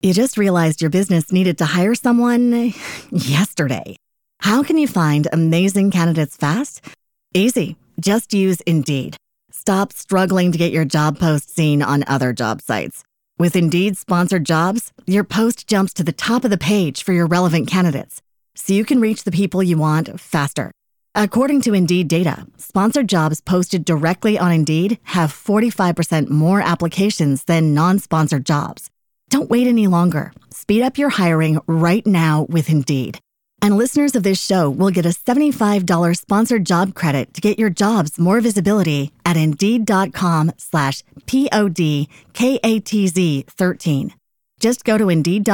You just realized your business needed to hire someone yesterday. How can you find amazing candidates fast? Easy. Just use Indeed. Stop struggling to get your job post seen on other job sites. With Indeed sponsored jobs, your post jumps to the top of the page for your relevant candidates, so you can reach the people you want faster. According to Indeed data, sponsored jobs posted directly on Indeed have 45% more applications than non-sponsored jobs. Don't wait any longer. Speed up your hiring right now with Indeed. And listeners of this show will get a $75 sponsored job credit to get your jobs more visibility at Indeed.com/PODKATZ13. Just go to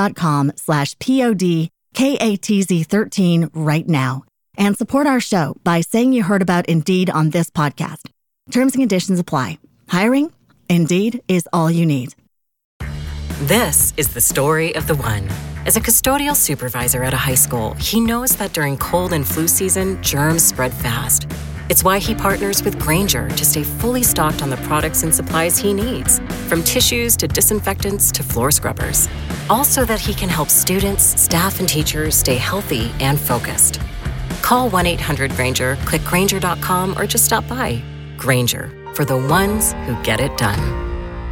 Indeed.com/PODKATZ13 right now and support our show by saying you heard about Indeed on this podcast. Terms and conditions apply. Hiring? Indeed is all you need. This is the story of the one. As a custodial supervisor at a high school, he knows that during cold and flu season, germs spread fast. It's why he partners with Grainger to stay fully stocked on the products and supplies he needs, from tissues to disinfectants to floor scrubbers. All so that he can help students, staff, and teachers stay healthy and focused. Call 1-800-GRAINGER, click Grainger.com, or just stop by. Grainger, for the ones who get it done.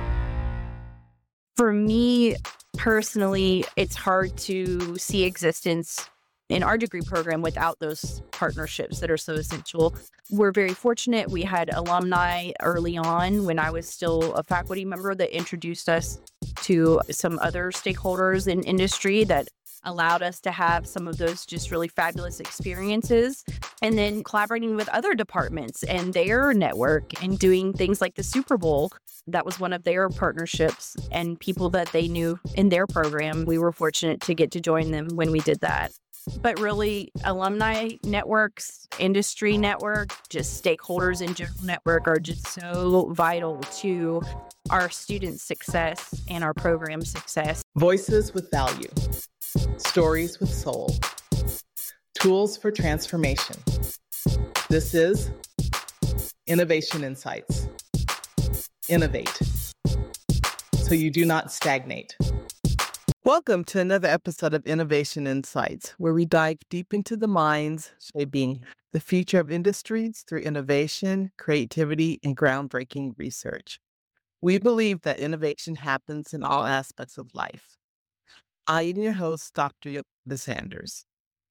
For me personally, it's hard to see existence in our degree program without those partnerships that are so essential. We're very fortunate. We had alumni early on when I was still a faculty member that introduced us to some other stakeholders in industry that allowed us to have some of those just really fabulous experiences. And then collaborating with other departments and their network and doing things like the Super Bowl. That was one of their partnerships and people that they knew in their program. We were fortunate to get to join them when we did that. But really, alumni networks, industry network, just stakeholders in general network are just so vital to our students' success and our program success. Voices with value, stories with soul, tools for transformation. This is Innovation Insights. Innovate so you do not stagnate. Welcome to another episode of Innovation Insights, where we dive deep into the minds shaping the future of industries through innovation, creativity, and groundbreaking research. We believe that innovation happens in all aspects of life. I am your host, Dr. Yolanda Sanders.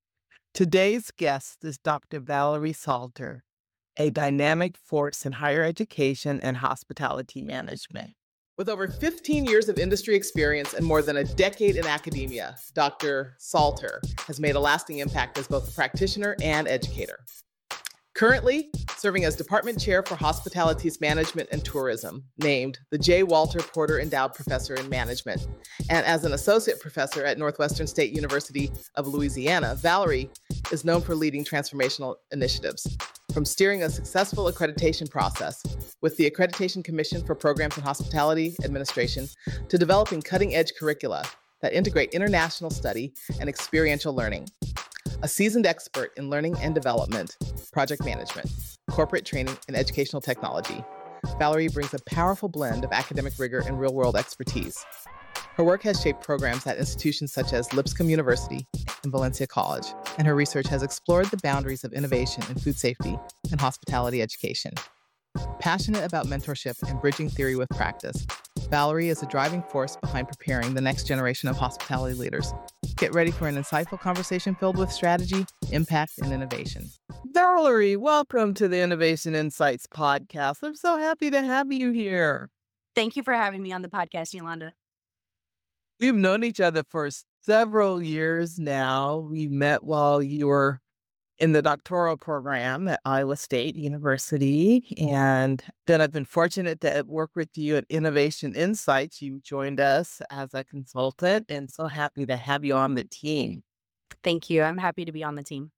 Today's guest is Dr. Valerie Salter, a dynamic force in higher education and hospitality management. With over 15 years of industry experience and more than a decade in academia, Dr. Salter has made a lasting impact as both a practitioner and educator. Currently serving as Department Chair for Hospitalities Management and Tourism, named the J. Walter Porter Endowed Professor in Management, and as an Associate Professor at Northwestern State University of Louisiana, Valerie is known for leading transformational initiatives, from steering a successful accreditation process with the Accreditation Commission for Programs in Hospitality Administration to developing cutting-edge curricula that integrate international study and experiential learning. A seasoned expert in learning and development, project management, corporate training, and educational technology, Valerie brings a powerful blend of academic rigor and real-world expertise. Her work has shaped programs at institutions such as Lipscomb University and Valencia College, and her research has explored the boundaries of innovation in food safety and hospitality education. Passionate about mentorship and bridging theory with practice, Valerie is a driving force behind preparing the next generation of hospitality leaders. Get ready for an insightful conversation filled with strategy, impact, and innovation. Valerie, welcome to the Innovation Insights podcast. I'm so happy to have you here. Thank you for having me on the podcast, Yolanda. We've known each other for several years now. We met while you were in the doctoral program at Iowa State University. And then I've been fortunate to work with you at Innovation Insights. You joined us as a consultant, and so happy to have you on the team. Thank you. I'm happy to be on the team.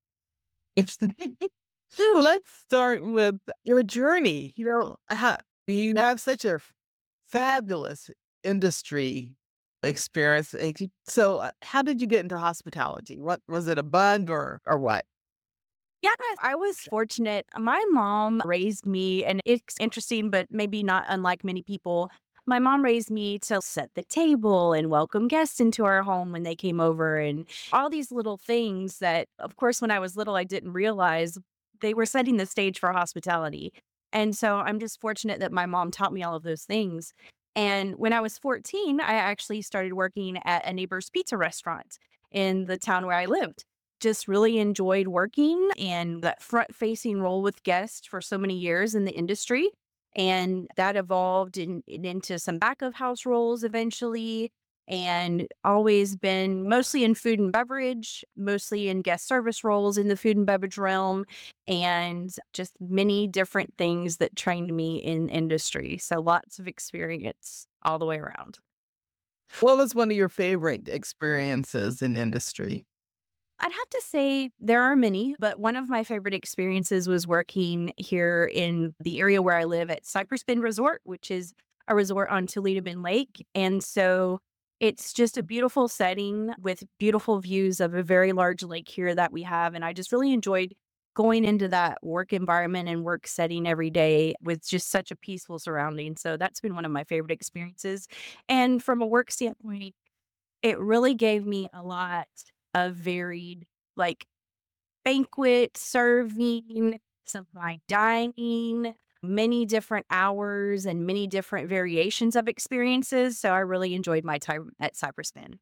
So let's start with your journey. You have such a fabulous industry experience. So how did you get into hospitality? What was it, a bug or what? Yeah, I was fortunate. My mom raised me, and it's interesting, but maybe not unlike many people. my mom raised me to set the table and welcome guests into our home when they came over, and all these little things that, of course, when I was little, I didn't realize they were setting the stage for hospitality. And so I'm just fortunate that my mom taught me all of those things. And when I was 14, I actually started working at a neighbor's pizza restaurant in the town where I lived. Just really enjoyed working and that front facing role with guests for so many years in the industry. And that evolved into some back of house roles eventually, and always been mostly in food and beverage, mostly in guest service roles in the food and beverage realm, and just many different things that trained me in industry. So lots of experience all the way around. What was one of your favorite experiences in industry? I'd have to say there are many, but one of my favorite experiences was working here in the area where I live at Cypress Bend Resort, which is a resort on Toledo Bend Lake. And so it's just a beautiful setting with beautiful views of a very large lake here that we have. And I just really enjoyed going into that work environment and work setting every day with just such a peaceful surrounding. So that's been one of my favorite experiences. And from a work standpoint, it really gave me a lot of varied, like, banquet serving, some fine dining, many different hours and many different variations of experiences. So I really enjoyed my time at Cypress Bend.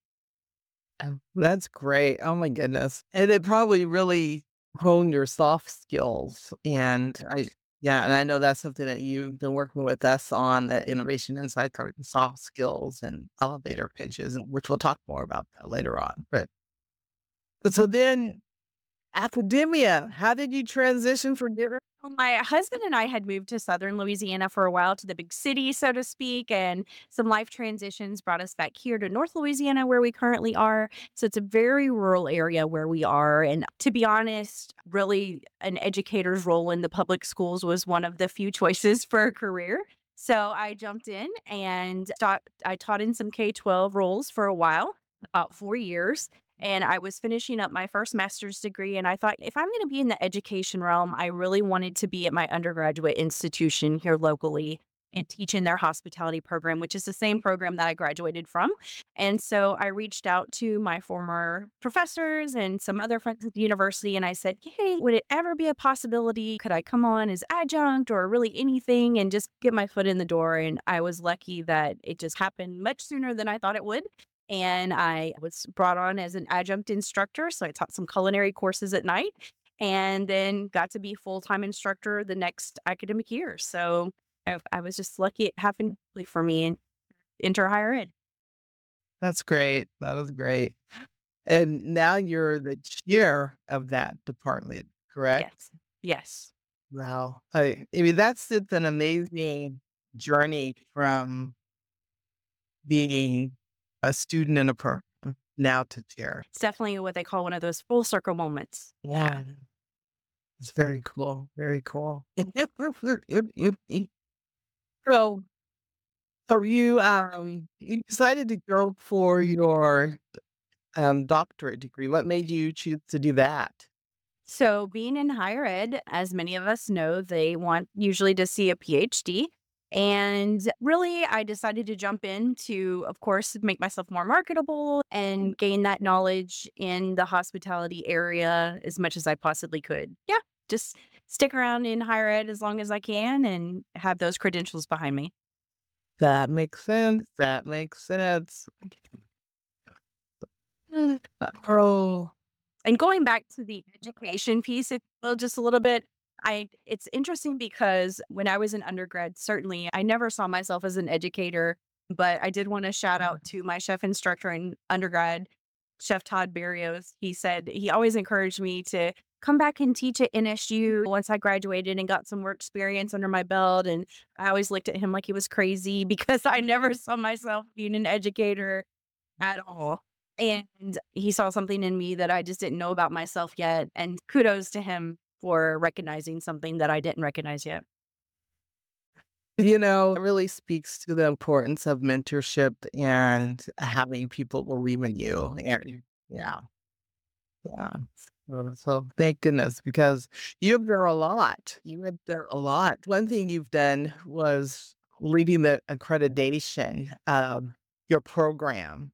That's great. Oh my goodness. And it probably really honed your soft skills. And I know that's something that you've been working with us on, the Innovation Insight part, the soft skills and elevator pitches, which we'll talk more about that later on. But so then academia, how did you transition from there? Well, my husband and I had moved to Southern Louisiana for a while, to the big city, so to speak, and some life transitions brought us back here to North Louisiana, where we currently are. So it's a very rural area where we are. And to be honest, really an educator's role in the public schools was one of the few choices for a career. So I jumped in and I taught in some K-12 roles for a while, about 4 years. And I was finishing up my first master's degree. And I thought, if I'm going to be in the education realm, I really wanted to be at my undergraduate institution here locally and teach in their hospitality program, which is the same program that I graduated from. And so I reached out to my former professors and some other friends at the university. And I said, hey, would it ever be a possibility? Could I come on as adjunct or really anything and just get my foot in the door? And I was lucky that it just happened much sooner than I thought it would. And I was brought on as an adjunct instructor. So I taught some culinary courses at night and then got to be full-time instructor the next academic year. So I was just lucky it happened for me and enter higher ed. That's great. That was great. And now you're the chair of that department, correct? Yes. Yes. Wow. I mean, that's just an amazing journey from being a student in a program now to chair. It's definitely what they call one of those full circle moments. Yeah. It's very cool. Very cool. So, you decided to go for your doctorate degree. What made you choose to do that? So being in higher ed, as many of us know, they want usually to see a PhD. And really, I decided to jump in to, of course, make myself more marketable and gain that knowledge in the hospitality area as much as I possibly could. Yeah, just stick around in higher ed as long as I can and have those credentials behind me. That makes sense. That makes sense. Oh, And going back to the education piece, just a little bit, it's interesting because when I was an undergrad, certainly I never saw myself as an educator, but I did want to shout out to my chef instructor in undergrad, Chef Todd Barrios. He said he always encouraged me to come back and teach at NSU once I graduated and got some work experience under my belt. And I always looked at him like he was crazy because I never saw myself being an educator at all. And he saw something in me that I just didn't know about myself yet. And kudos to him for recognizing something that I didn't recognize yet. it really speaks to the importance of mentorship and having people believe in you. And yeah, yeah. So thank goodness, because you've done a lot. You have done a lot. One thing you've done was leading the accreditation of your program.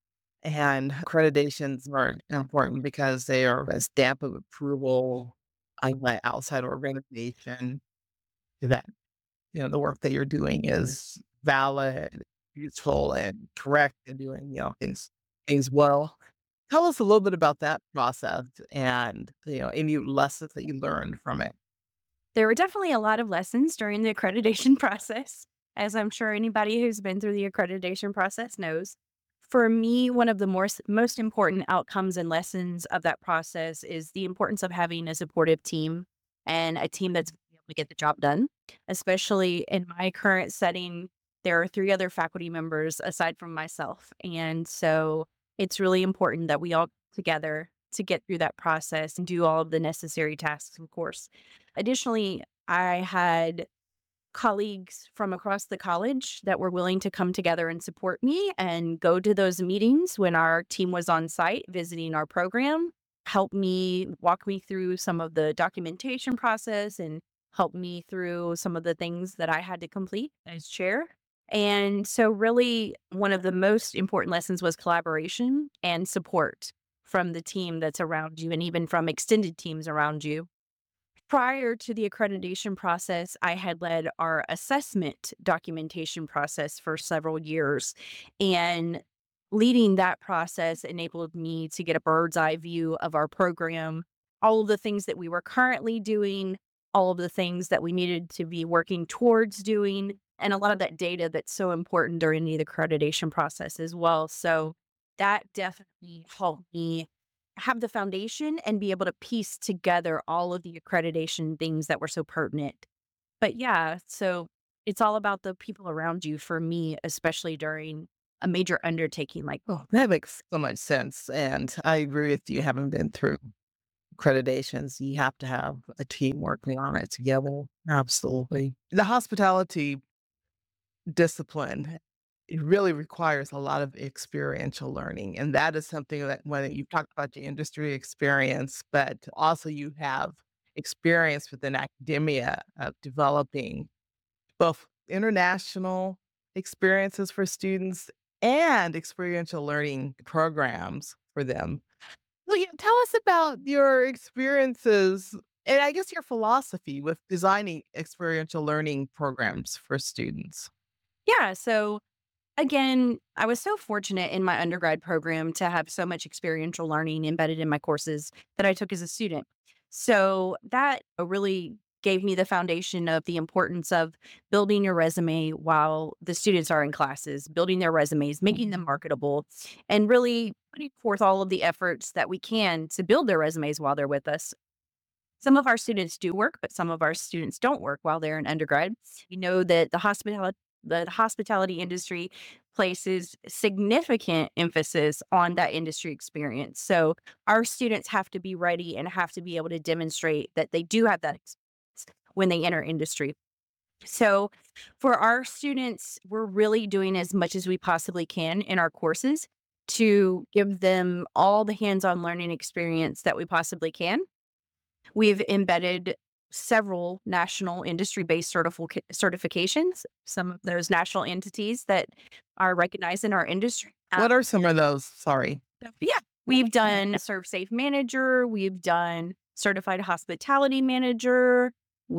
And accreditations are important because they are a stamp of approval on the outside organization that the work that you're doing is valid, useful, and correct, and doing things well. Tell us a little bit about that process and any lessons that you learned from it. There were definitely a lot of lessons during the accreditation process, as I'm sure anybody who's been through the accreditation process knows. For me, one of the most important outcomes and lessons of that process is the importance of having a supportive team and a team that's able to get the job done. Especially in my current setting, there are 3 other faculty members aside from myself. And so it's really important that we all get together to get through that process and do all of the necessary tasks, of course. Additionally, I had colleagues from across the college that were willing to come together and support me and go to those meetings when our team was on site visiting our program, help me walk me through some of the documentation process and help me through some of the things that I had to complete as chair. And so, really, one of the most important lessons was collaboration and support from the team that's around you and even from extended teams around you. Prior to the accreditation process, I had led our assessment documentation process for several years. And leading that process enabled me to get a bird's eye view of our program, all of the things that we were currently doing, all of the things that we needed to be working towards doing, and a lot of that data that's so important during the accreditation process as well. So that definitely helped me have the foundation and be able to piece together all of the accreditation things that were so pertinent. But yeah, so it's all about the people around you for me, especially during a major undertaking like Oh, that makes so much sense. And I agree with you. Having been through accreditations, you have to have a team working on it together. Absolutely. The hospitality discipline, it really requires a lot of experiential learning. And that is something that when you talked about the industry experience, but also you have experience within academia of developing both international experiences for students and experiential learning programs for them. So, yeah, tell us about your experiences and I guess your philosophy with designing experiential learning programs for students. yeah, so again, I was so fortunate in my undergrad program to have so much experiential learning embedded in my courses that I took as a student. So that really gave me the foundation of the importance of building your resume while the students are in classes, building their resumes, making them marketable, and really putting forth all of the efforts that we can to build their resumes while they're with us. Some of our students do work, but some of our students don't work while they're in undergrad. We know that the hospitality industry places significant emphasis on that industry experience. So our students have to be ready and have to be able to demonstrate that they do have that experience when they enter industry. So for our students, we're really doing as much as we possibly can in our courses to give them all the hands-on learning experience that we possibly can. We've embedded several national industry-based certifications, some of those national entities that are recognized in our industry. What are some of those? Sorry. Yeah, we've done ServSafe Manager, we've done Certified Hospitality Manager,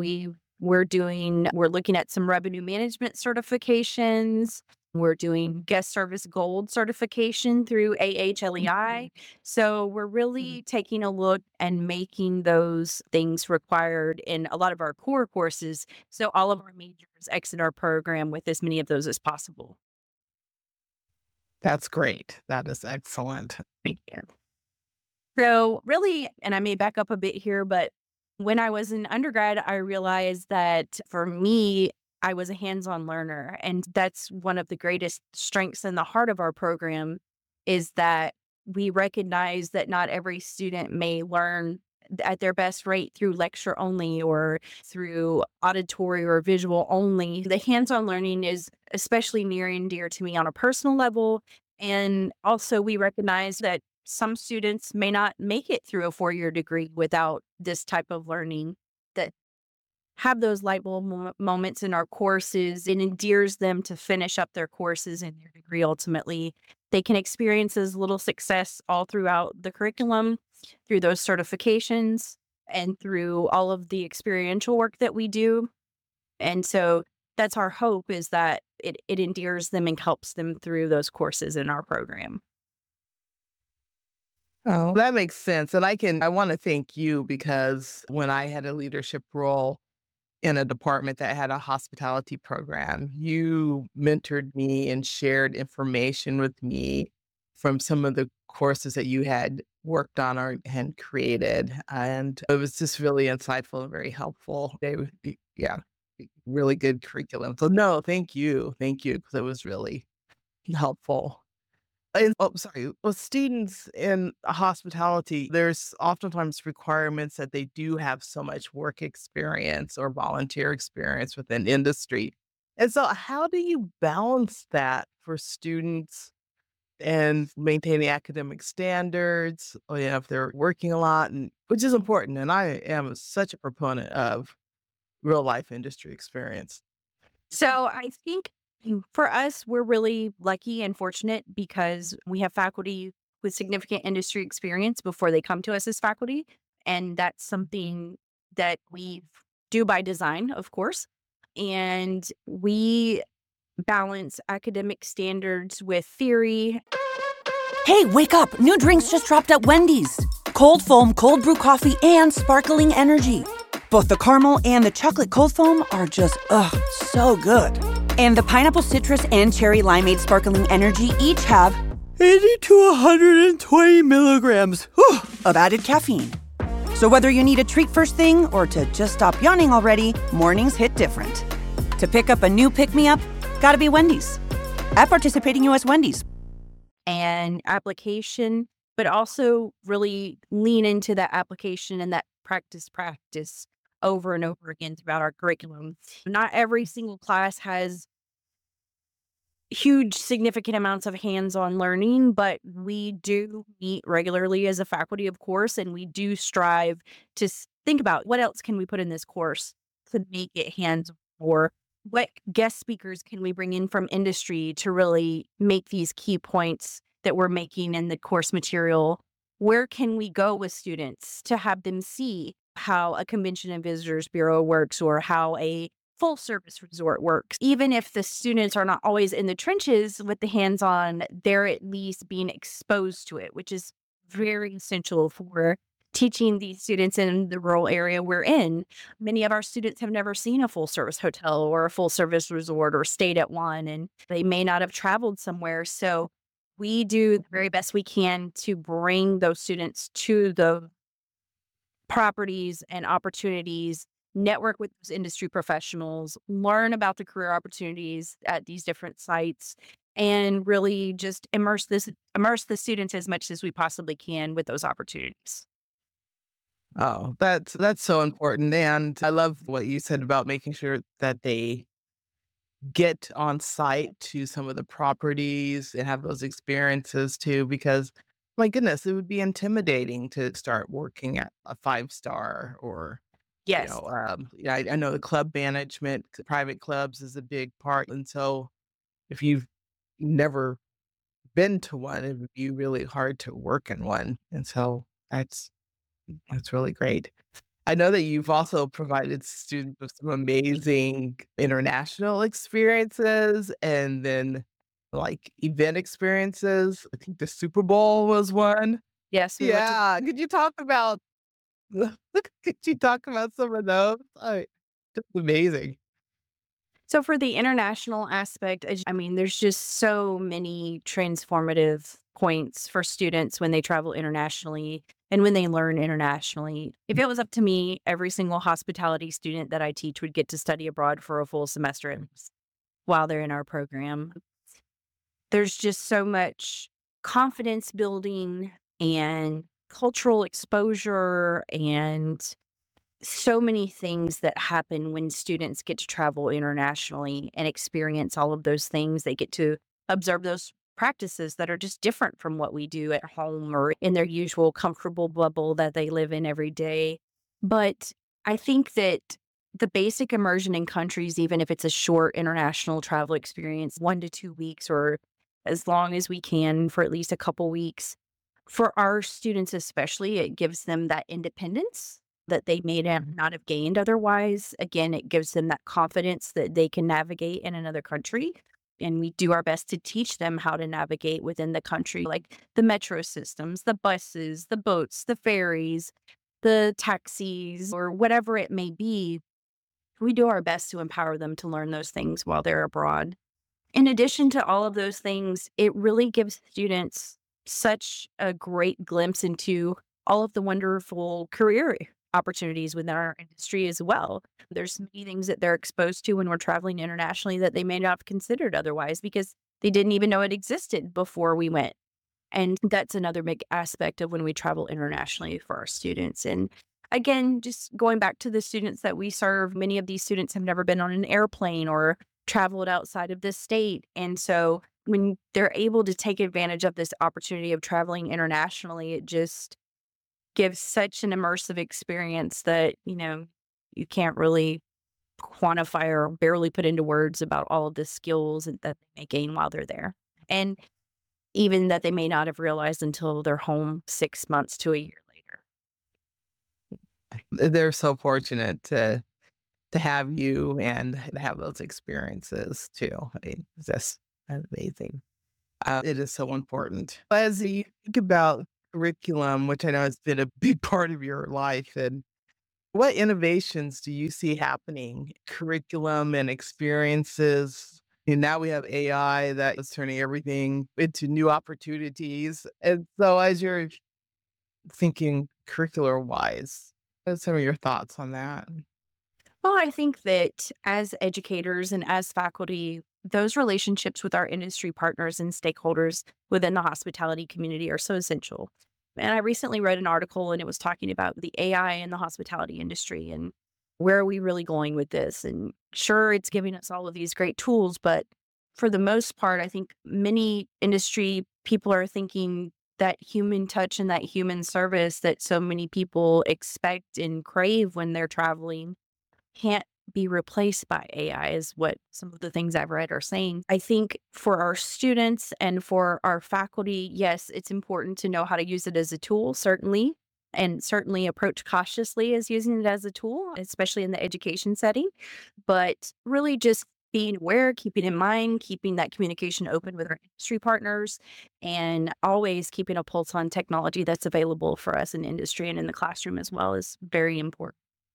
we're looking at some revenue management certifications. We're doing guest service gold certification through AHLEI. So we're really taking a look and making those things required in a lot of our core courses. So all of our majors exit our program with as many of those as possible. That's great. That is excellent. Thank you. So really, and I may back up a bit here, but when I was in undergrad, I realized that for me, I was a hands-on learner. And that's one of the greatest strengths in the heart of our program is that we recognize that not every student may learn at their best rate through lecture only or through auditory or visual only. The hands-on learning is especially near and dear to me on a personal level. And also we recognize that some students may not make it through a 4-year degree without this type of learning. That have those light bulb moments in our courses. It endears them to finish up their courses and their degree ultimately. They can experience this little success all throughout the curriculum, through those certifications, and through all of the experiential work that we do. And so that's our hope, is that it endears them and helps them through those courses in our program. Oh, that makes sense. And I want to thank you because when I had a leadership role in a department that had a hospitality program, you mentored me and shared information with me from some of the courses that you had worked on or had created. And it was just really insightful and very helpful. Yeah, really good curriculum. So no, thank you. Thank you. Because it was really helpful. And sorry. With students in hospitality, there's oftentimes requirements that they do have so much work experience or volunteer experience within industry. And so, how do you balance that for students and maintaining academic standards? Or, if they're working a lot, and which is important. And I am such a proponent of real life industry experience. So I think for us, we're really lucky and fortunate because we have faculty with significant industry experience before they come to us as faculty. And that's something that we do by design, of course. And we balance academic standards with theory. Hey, wake up! New drinks just dropped at Wendy's. Cold foam, cold brew coffee, and sparkling energy. Both the caramel and the chocolate cold foam are just, so good. And the pineapple citrus and cherry limeade sparkling energy each have 80 to 120 milligrams of added caffeine. So whether you need a treat first thing or to just stop yawning already, mornings hit different. To pick up a new pick-me-up, gotta be Wendy's. At participating U.S. Wendy's. And application, but also really lean into that application and that practice over and over again throughout our curriculum. Not every single class has huge, significant amounts of hands-on learning, but we do meet regularly as a faculty, of course, and we do strive to think about what else can we put in this course to make it hands-on, or what guest speakers can we bring in from industry to really make these key points that we're making in the course material. Where can we go with students to have them see how a convention and visitors bureau works or how a full service resort works? Even if the students are not always in the trenches with the hands-on, they're at least being exposed to it, which is very essential for teaching these students in the rural area we're in. Many of our students have never seen a full service hotel or a full service resort or stayed at one, and they may not have traveled somewhere. So we do the very best we can to bring those students to the properties and opportunities, network with those industry professionals, learn about the career opportunities at these different sites, and really just immerse the students as much as we possibly can with those opportunities. Oh, that's so important. And I love what you said about making sure that they get on site to some of the properties and have those experiences too, because my goodness, it would be intimidating to start working at a 5-star or, Yes. I know the club management, private clubs is a big part. And so if you've never been to one, it would be really hard to work in one. And so that's really great. I know that you've also provided students with some amazing international experiences and then like event experiences. I think the Super Bowl was one. Yes. We went to Yeah. Could you talk about some of those? Just amazing. So for the international aspect, there's just so many transformative points for students when they travel internationally and when they learn internationally. If it was up to me, every single hospitality student that I teach would get to study abroad for a full semester while they're in our program. There's just so much confidence building and cultural exposure and so many things that happen when students get to travel internationally and experience all of those things. They get to observe those practices that are just different from what we do at home or in their usual comfortable bubble that they live in every day. But I think that the basic immersion in countries, even if it's a short international travel experience, 1 to 2 weeks, or as long as we can for at least a couple weeks. For our students especially, it gives them that independence that they may not have gained otherwise. Again, it gives them that confidence that they can navigate in another country. And we do our best to teach them how to navigate within the country, like the metro systems, the buses, the boats, the ferries, the taxis, or whatever it may be. We do our best to empower them to learn those things while they're abroad. In addition to all of those things, it really gives students such a great glimpse into all of the wonderful career opportunities within our industry as well. There's many things that they're exposed to when we're traveling internationally that they may not have considered otherwise because they didn't even know it existed before we went. And that's another big aspect of when we travel internationally for our students. And again, just going back to the students that we serve, many of these students have never been on an airplane or traveled outside of the state. And so when they're able to take advantage of this opportunity of traveling internationally, it just gives such an immersive experience that, you can't really quantify or barely put into words about all of the skills that they may gain while they're there. And even that they may not have realized until they're home 6 months to a year later. They're so fortunate to have you and to have those experiences too. I mean, it's just amazing. It is so important. As you think about curriculum, which I know has been a big part of your life, and what innovations do you see happening? Curriculum and experiences. And now we have AI that is turning everything into new opportunities. And so as you're thinking curricular wise, what are some of your thoughts on that? Well, I think that as educators and as faculty, those relationships with our industry partners and stakeholders within the hospitality community are so essential. And I recently read an article and it was talking about the AI in the hospitality industry and where are we really going with this? And sure, it's giving us all of these great tools, but for the most part, I think many industry people are thinking that human touch and that human service that so many people expect and crave when they're traveling can't be replaced by AI is what some of the things I've read are saying. I think for our students and for our faculty, yes, it's important to know how to use it as a tool, certainly, and certainly approach cautiously as using it as a tool, especially in the education setting. But really just being aware, keeping in mind, keeping that communication open with our industry partners, and always keeping a pulse on technology that's available for us in industry and in the classroom as well is very important.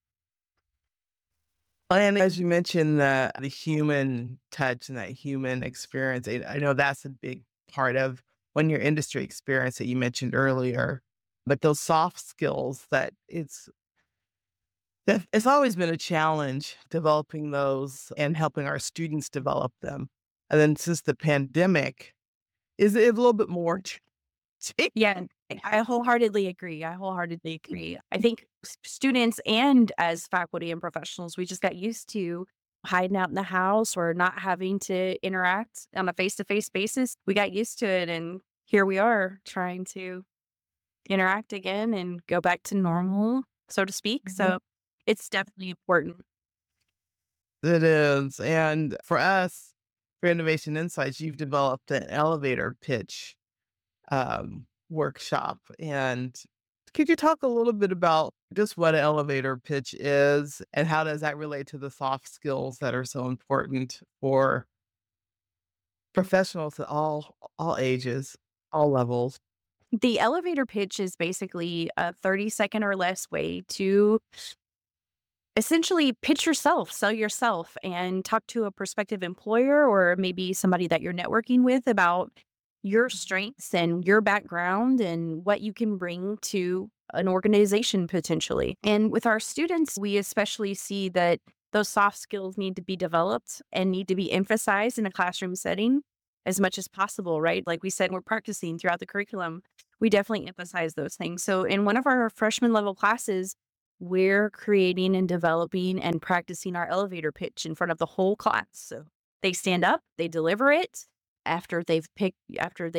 And as you mentioned, the human touch and that human experience, I know that's a big part of when your industry experience that you mentioned earlier. But those soft skills it's always been a challenge developing those and helping our students develop them. And then since the pandemic, is it a little bit more? Yeah, I wholeheartedly agree. I think students and as faculty and professionals, we just got used to hiding out in the house or not having to interact on a face-to-face basis. We got used to it, and here we are trying to interact again and go back to normal, so to speak. So it's definitely important. It is. And for us, for Innovation Insights, you've developed an elevator pitch workshop. And could you talk a little bit about just what an elevator pitch is and how does that relate to the soft skills that are so important for professionals at all ages, all levels? The elevator pitch is basically a 30-second or less way to essentially pitch yourself, sell yourself, and talk to a prospective employer or maybe somebody that you're networking with about your strengths and your background and what you can bring to an organization potentially. And with our students, we especially see that those soft skills need to be developed and need to be emphasized in a classroom setting as much as possible, right? Like we said, we're practicing throughout the curriculum. We definitely emphasize those things. So in one of our freshman level classes, we're creating and developing and practicing our elevator pitch in front of the whole class. So they stand up, they deliver it after they've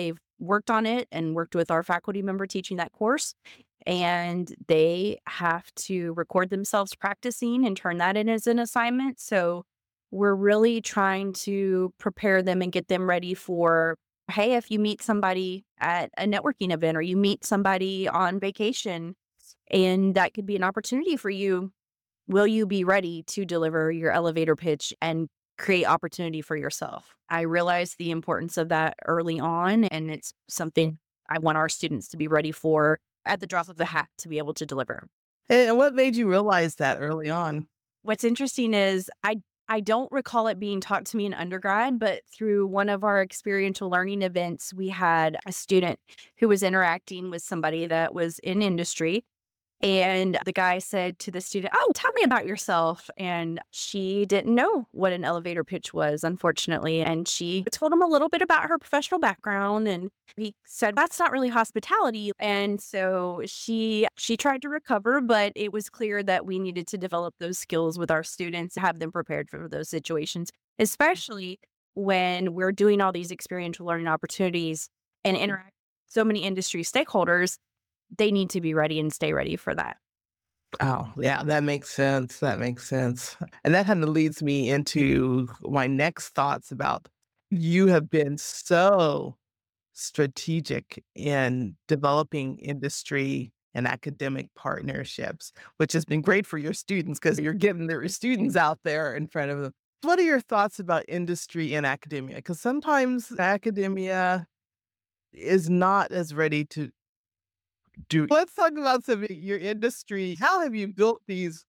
worked on it and worked with our faculty member teaching that course. And they have to record themselves practicing and turn that in as an assignment. So we're really trying to prepare them and get them ready for, hey, if you meet somebody at a networking event or you meet somebody on vacation, and that could be an opportunity for you, will you be ready to deliver your elevator pitch and create opportunity for yourself? I realized the importance of that early on, and it's something I want our students to be ready for at the drop of the hat to be able to deliver. And what made you realize that early on? What's interesting is I don't recall it being taught to me in undergrad, but through one of our experiential learning events, we had a student who was interacting with somebody that was in industry. And the guy said to the student, "Oh, tell me about yourself." And she didn't know what an elevator pitch was, unfortunately. And she told him a little bit about her professional background. And he said, "That's not really hospitality." And so she tried to recover, but it was clear that we needed to develop those skills with our students, have them prepared for those situations, especially when we're doing all these experiential learning opportunities and interact with so many industry stakeholders. They need to be ready and stay ready for that. Oh, yeah, that makes sense. That makes sense. And that kind of leads me into my next thoughts about you have been so strategic in developing industry and academic partnerships, which has been great for your students because you're getting their students out there in front of them. What are your thoughts about industry and academia? Because sometimes academia is not as ready to do. Let's talk about some of your industry. How have you built these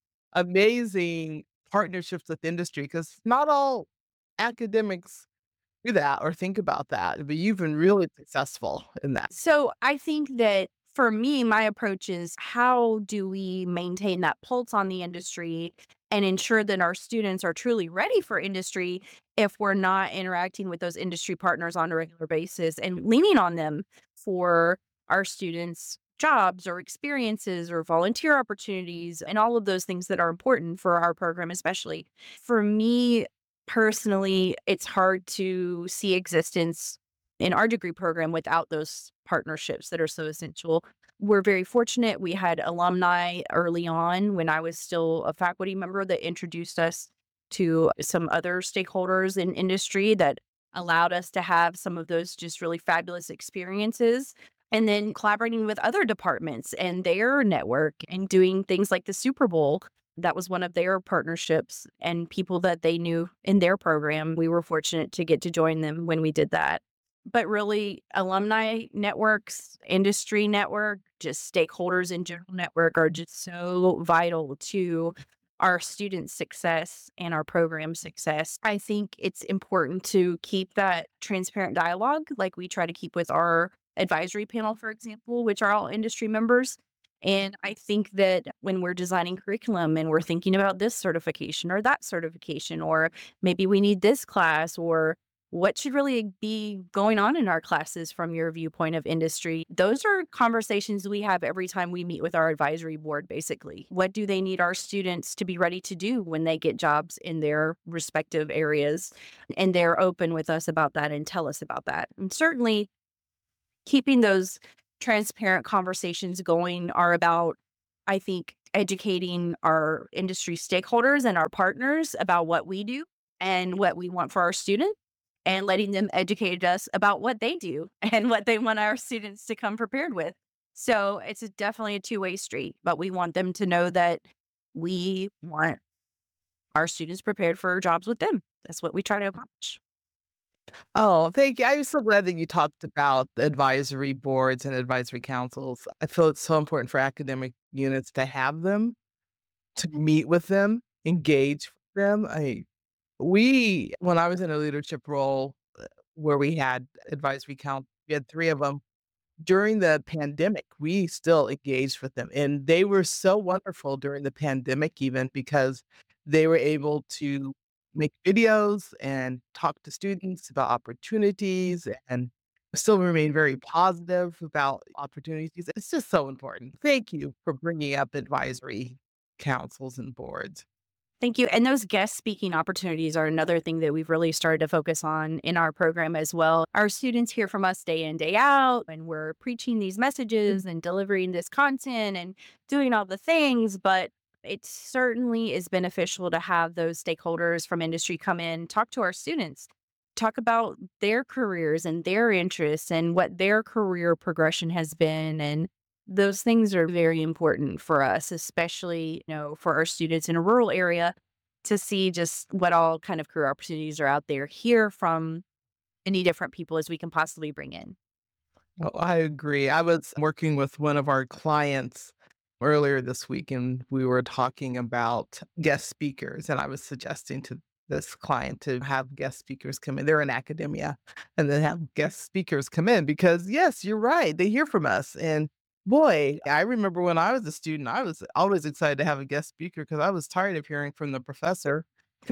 amazing partnerships with industry? Because not all academics do that or think about that, but you've been really successful in that. So I think that for me, my approach is how do we maintain that pulse on the industry and ensure that our students are truly ready for industry if we're not interacting with those industry partners on a regular basis and leaning on them for our students' jobs or experiences or volunteer opportunities and all of those things that are important for our program, especially. For me personally, it's hard to see existence in our degree program without those partnerships that are so essential. We're very fortunate. We had alumni early on when I was still a faculty member that introduced us to some other stakeholders in industry that allowed us to have some of those just really fabulous experiences. And then collaborating with other departments and their network and doing things like the Super Bowl. That was one of their partnerships and people that they knew in their program. We were fortunate to get to join them when we did that. But really, alumni networks, industry network, just stakeholders in general network are just so vital to our students' success and our program success. I think it's important to keep that transparent dialogue like we try to keep with our advisory panel, for example, which are all industry members. And I think that when we're designing curriculum and we're thinking about this certification or that certification, or maybe we need this class, or what should really be going on in our classes from your viewpoint of industry, those are conversations we have every time we meet with our advisory board, basically. What do they need our students to be ready to do when they get jobs in their respective areas? And they're open with us about that and tell us about that. And certainly, keeping those transparent conversations going are about, I think, educating our industry stakeholders and our partners about what we do and what we want for our students, and letting them educate us about what they do and what they want our students to come prepared with. So it's definitely a two-way street, but we want them to know that we want our students prepared for jobs with them. That's what we try to accomplish. Oh, thank you. I'm so glad that you talked about the advisory boards and advisory councils. I feel it's so important for academic units to have them, to meet with them, engage with them. When I was in a leadership role where we had advisory council, we had 3 of them. During the pandemic, we still engaged with them, and they were so wonderful during the pandemic even because they were able to make videos and talk to students about opportunities and still remain very positive about opportunities. It's just so important. Thank you for bringing up advisory councils and boards. Thank you. And those guest speaking opportunities are another thing that we've really started to focus on in our program as well. Our students hear from us day in, day out, and we're preaching these messages and delivering this content and doing all the things. But it certainly is beneficial to have those stakeholders from industry come in, talk to our students, talk about their careers and their interests and what their career progression has been. And those things are very important for us, especially, for our students in a rural area to see just what all kind of career opportunities are out there, hear from many different people as we can possibly bring in. Oh, I agree. I was working with one of our clients earlier this week, and we were talking about guest speakers, and I was suggesting to this client to have guest speakers come in. They're in academia, and then have guest speakers come in because, yes, you're right. They hear from us. And boy, I remember when I was a student, I was always excited to have a guest speaker because I was tired of hearing from the professor.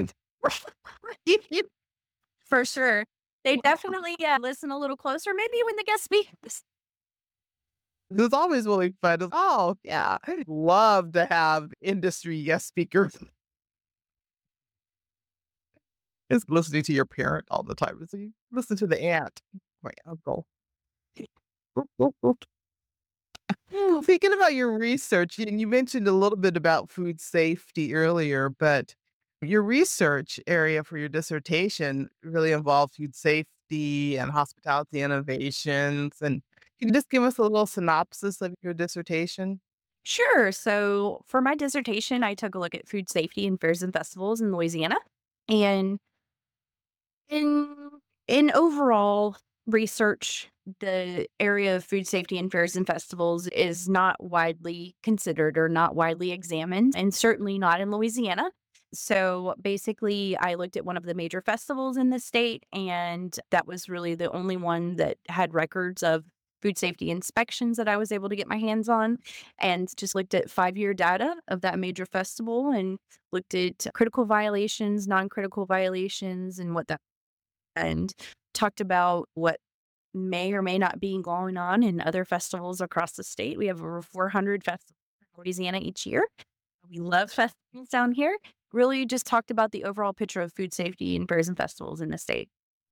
For sure. They definitely listen a little closer, maybe when the guest speaks. It was always really fun. Oh, yeah. I'd love to have industry guest speakers. It's listening to your parent all the time. It's like, listen to the aunt, my uncle. Thinking about your research, and you mentioned a little bit about food safety earlier, but your research area for your dissertation really involved food safety and hospitality innovations. And can you just give us a little synopsis of your dissertation? Sure. So for my dissertation, I took a look at food safety in fairs and festivals in Louisiana. And in overall research, the area of food safety in fairs and festivals is not widely considered or not widely examined, and certainly not in Louisiana. So basically, I looked at one of the major festivals in the state, and that was really the only one that had records of food safety inspections that I was able to get my hands on, and just looked at 5-year data of that major festival and looked at critical violations, non-critical violations, and and talked about what may or may not be going on in other festivals across the state. We have over 400 festivals in Louisiana each year. We love festivals down here. Really just talked about the overall picture of food safety in fairs and festivals in the state.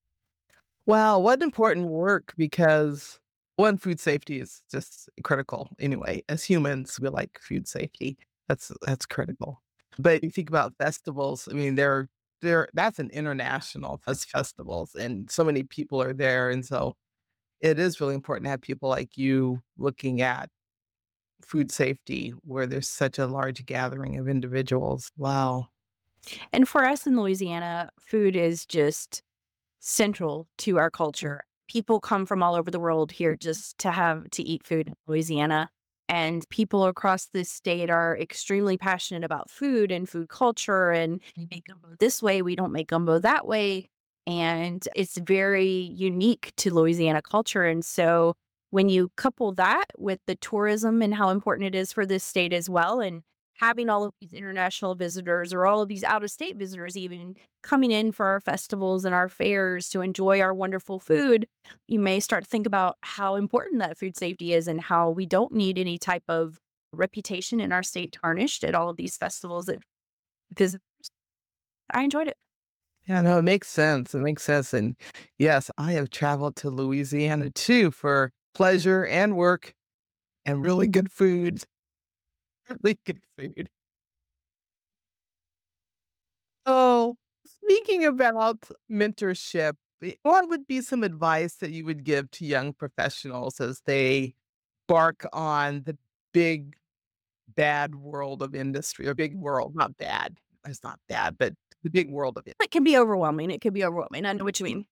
Wow, what important work because one, food safety is just critical anyway. As humans, we like food safety. That's critical. But you think about festivals, I mean, they're that's an international festivals and so many people are there. And so it is really important to have people like you looking at food safety where there's such a large gathering of individuals. Wow. And for us in Louisiana, food is just central to our culture. People come from all over the world here just to eat food in Louisiana. And people across this state are extremely passionate about food and food culture. And we make gumbo this way, we don't make gumbo that way. And it's very unique to Louisiana culture. And so when you couple that with the tourism and how important it is for this state as well, and having all of these international visitors or all of these out of state visitors even coming in for our festivals and our fairs to enjoy our wonderful food, you may start to think about how important that food safety is and how we don't need any type of reputation in our state tarnished at all of these festivals that visitors. I enjoyed it. Yeah, no, it makes sense. It makes sense. And yes, I have traveled to Louisiana too for pleasure and work and really good food. Really good food. Oh, speaking about mentorship, what would be some advice that you would give to young professionals as they embark on the big, bad world of industry or big world, not bad. It's not bad, but the big world of it. It can be overwhelming. It could be overwhelming. I know what you mean.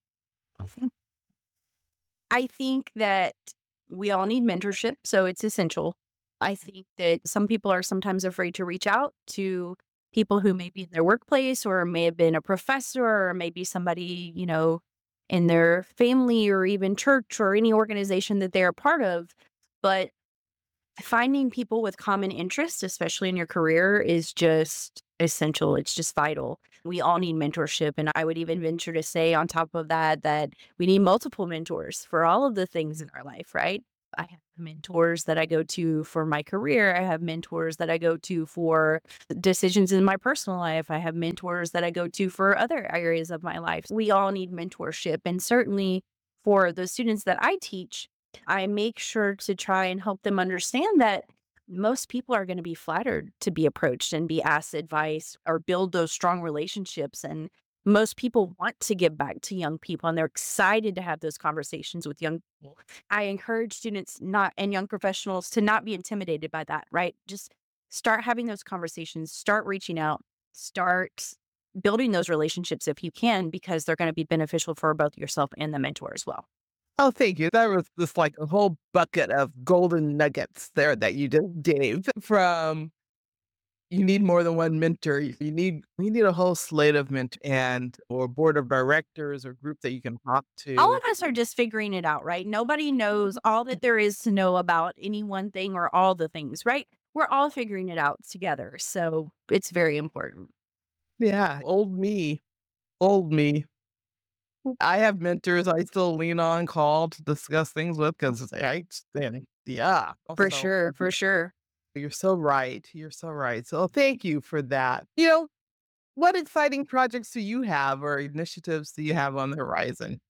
I think that we all need mentorship, so it's essential. I think that some people are sometimes afraid to reach out to people who may be in their workplace or may have been a professor or maybe somebody, in their family or even church or any organization that they're a part of. But finding people with common interests, especially in your career, is just essential. It's just vital. We all need mentorship. And I would even venture to say on top of that, that we need multiple mentors for all of the things in our life, right? I have mentors that I go to for my career. I have mentors that I go to for decisions in my personal life. I have mentors that I go to for other areas of my life. We all need mentorship. And certainly for the students that I teach, I make sure to try and help them understand that most people are going to be flattered to be approached and be asked advice or build those strong relationships. And most people want to give back to young people and they're excited to have those conversations with young people. I encourage students not and young professionals to not be intimidated by that, right? Just start having those conversations, start reaching out, start building those relationships if you can, because they're going to be beneficial for both yourself and the mentor as well. Oh, thank you. That was just like a whole bucket of golden nuggets there that you just gave from you need more than one mentor. We need a whole slate of mentors and or board of directors or group that you can talk All to. of us are just figuring it out, right? Nobody knows all that there is to know about any one thing or all the things, right? We're all figuring it out together. So it's very important. Yeah, old me. I have mentors I still lean on, call to discuss things with because yeah. For So sure. For sure. you're so right. You're so right. So thank you for that. What exciting projects do you have or initiatives do you have on the horizon?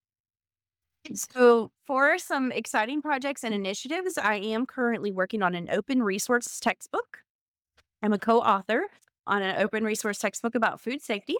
So, for some exciting projects and initiatives, I am currently working on an open resource textbook. I'm a co author on an open resource textbook about food safety.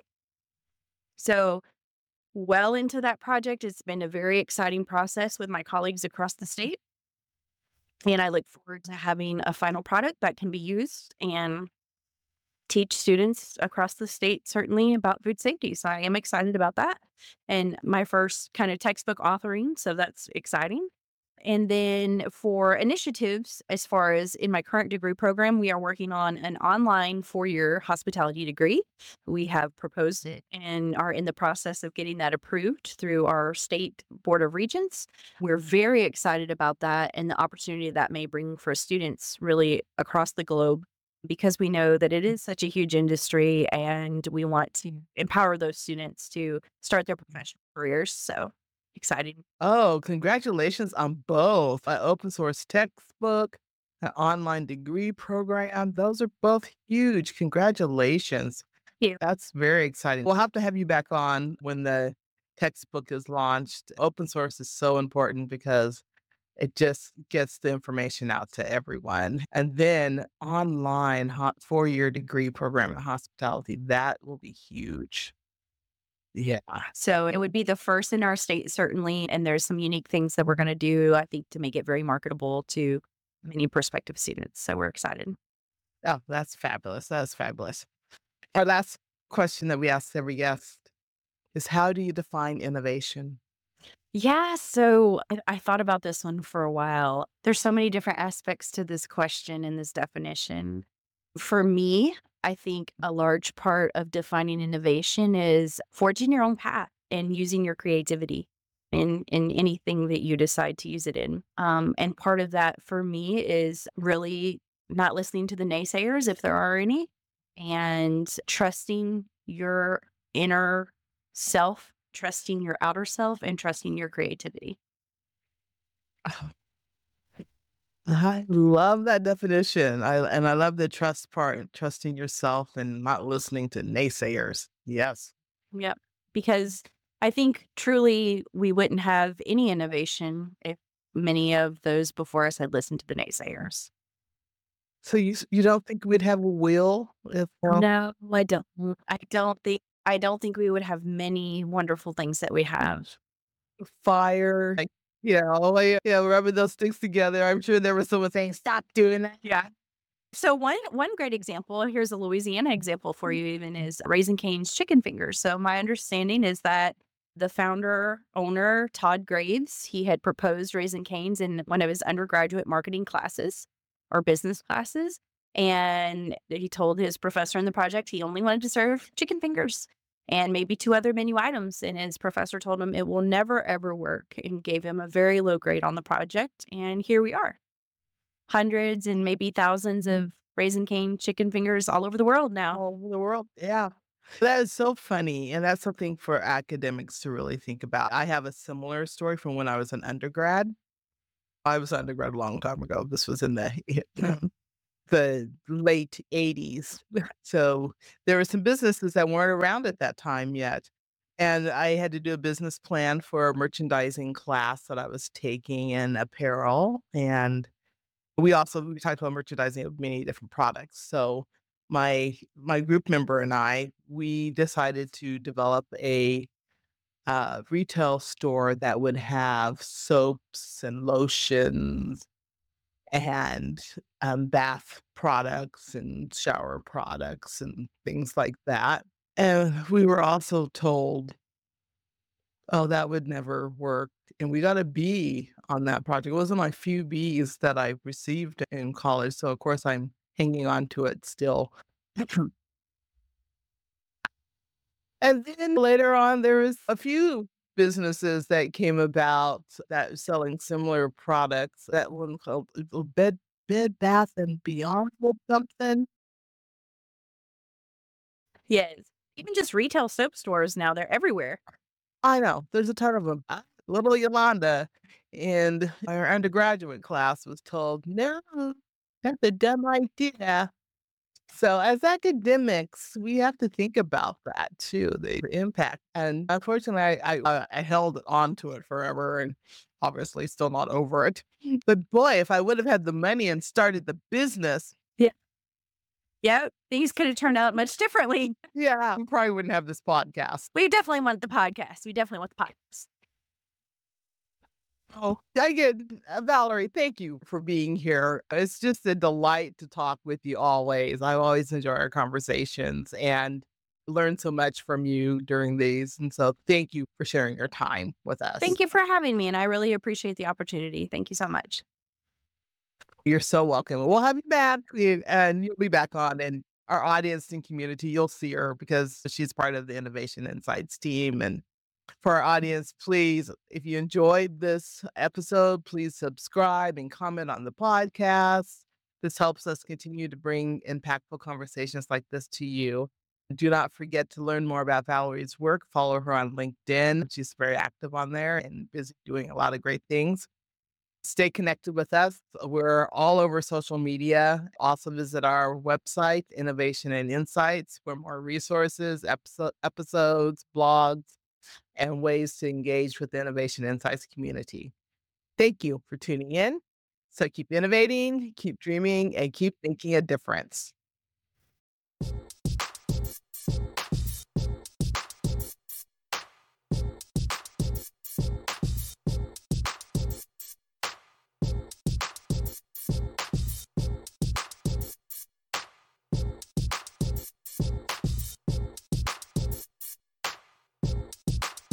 So, well into that project, it's been a very exciting process with my colleagues across the state. And I look forward to having a final product that can be used and teach students across the state certainly about food safety. So I am excited about that. And my first kind of textbook authoring. So that's exciting. And then for initiatives, as far as in my current degree program, we are working on an online 4-year hospitality degree. We have proposed it and are in the process of getting that approved through our state board of regents. We're very excited about that and the opportunity that may bring for students really across the globe, because we know that it is such a huge industry and we want to empower those students to start their professional careers. So exciting. Oh, congratulations on both an open source textbook, an online degree program. Those are both huge. Congratulations. Thank you. That's very exciting. We'll have to have you back on when the textbook is launched. Open source is so important because it just gets the information out to everyone. And then online 4-year degree program in hospitality, that will be huge. Yeah. So it would be the first in our state, certainly. And there's some unique things that we're going to do, I think, to make it very marketable to many prospective students. So we're excited. Oh, that's fabulous. That's fabulous. Our last question that we ask every guest is how do you define innovation? Yeah. So I thought about this one for a while. There's so many different aspects to this question and this definition. For me, I think a large part of defining innovation is forging your own path and using your creativity in anything that you decide to use it in. And part of that for me is really not listening to the naysayers, if there are any, and trusting your inner self, trusting your outer self, and trusting your creativity. I love that definition. I love the trust part, trusting yourself and not listening to naysayers. Yes. Yep. Because I think truly we wouldn't have any innovation if many of those before us had listened to the naysayers. So you don't think we'd have a will if No, I don't. I don't think we would have many wonderful things that we have. fire, rubbing those sticks together? I'm sure there was someone saying, "Stop doing that." Yeah. So one great example, here's a Louisiana example for you even, is Raising Cane's chicken fingers. So my understanding is that the founder, owner, Todd Graves, he had proposed Raising Cane's in one of his undergraduate marketing classes or business classes. And he told his professor in the project he only wanted to serve chicken fingers and maybe 2 other menu items. And his professor told him it will never, ever work and gave him a very low grade on the project. And here we are. Hundreds and maybe thousands of Raising Cane chicken fingers all over the world now. All over the world. Yeah. That is so funny. And that's something for academics to really think about. I have a similar story from when I was an undergrad. I was undergrad a long time ago. This was in the late 80s. So there were some businesses that weren't around at that time yet. And I had to do a business plan for a merchandising class that I was taking in apparel. And we talked about merchandising of many different products. So my group member and we decided to develop a retail store that would have soaps and lotions and bath products and shower products and things like that. And we were also told, oh, that would never work. And we got a B on that project. It wasn't my few Bs that I received in college. So, of course, I'm hanging on to it still. And then later on, there was a few businesses that came about that was selling similar products. That one called Bed Bath and Beyond or something. Yes. Even just retail soap stores now, they're everywhere. I know. There's a ton of them. Little Yolanda in our undergraduate class was told, no, that's a dumb idea. So as academics, we have to think about that too, the impact. And unfortunately, I held on to it forever and obviously still not over it. But boy, if I would have had the money and started the business, Yeah, things could have turned out much differently. yeah, we probably wouldn't have this podcast. We definitely want the podcast. Oh, Valerie, thank you for being here. It's just a delight to talk with you always. I always enjoy our conversations and learn so much from you during these. And so thank you for sharing your time with us. Thank you for having me, and I really appreciate the opportunity. Thank you so much. You're so welcome. We'll have you back and you'll be back on. And our audience and community, you'll see her because she's part of the Innovation Insights team. And for our audience, please, if you enjoyed this episode, please subscribe and comment on the podcast. This helps us continue to bring impactful conversations like this to you. Do not forget to learn more about Valerie's work. Follow her on LinkedIn. She's very active on there and busy doing a lot of great things. Stay connected with us. We're all over social media. Also visit our website, Innovation and Insights, for more resources, episodes, blogs, and ways to engage with the Innovation Insights community. Thank you for tuning in. So keep innovating, keep dreaming, and keep making a difference.